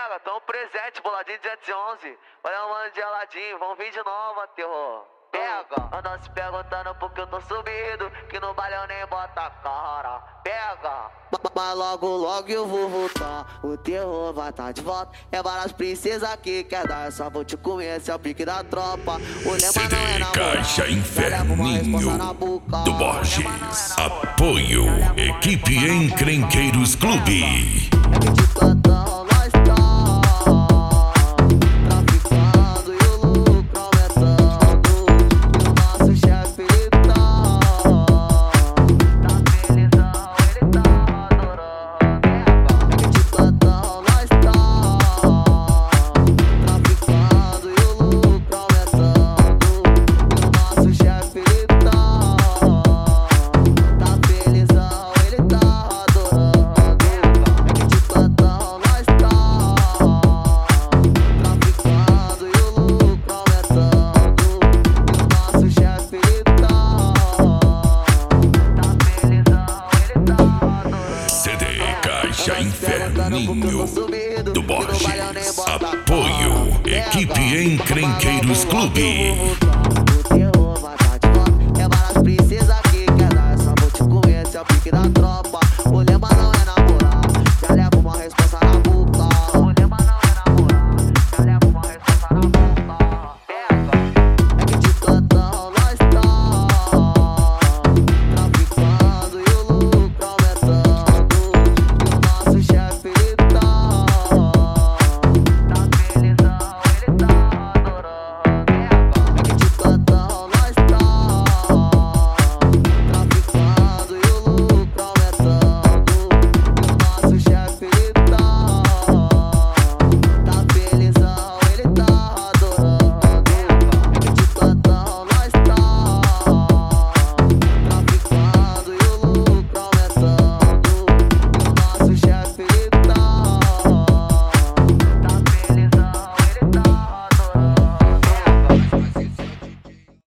pega, tão presente, boladinho 211. Olha o mano de geladinho, vão vir de novo, terror. Pega, andam se perguntando porque eu tô subido, que no baile eu nem bota a cara. Pega, mas logo logo eu vou voltar, o terror vai tá de volta. É várias princesas que quer dar, eu só vou te comer, esse é o pique da tropa. O lema CD não é namorar, Caixa Inferninho do Borges. Apoio Equipe Encrenqueiros Clube. Caixa Inferninho do Borges. Apoio Equipe Encrenqueiros Clube.